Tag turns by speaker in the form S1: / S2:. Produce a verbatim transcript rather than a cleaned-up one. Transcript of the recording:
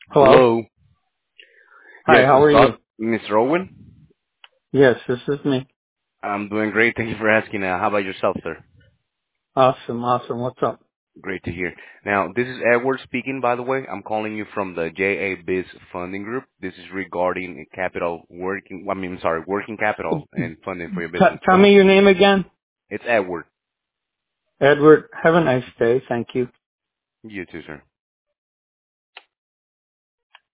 S1: Hello.
S2: Hello.
S1: Hi,
S2: Yes,
S1: how are you?
S2: Scott, mister Owen.
S1: Yes, this is me.
S2: I'm doing great. Thank you for asking. Uh, how about yourself, sir?
S1: Awesome, awesome. What's up?
S2: Great to hear. Now, this is Edward speaking, by the way. I'm calling you from the J A Biz Funding Group. This is regarding capital working, I mean, sorry, working capital and funding for your
S1: T-
S2: business.
S1: tell me your name again.
S2: It's Edward.
S1: Edward. Have a nice day. Thank you.
S2: You too, sir.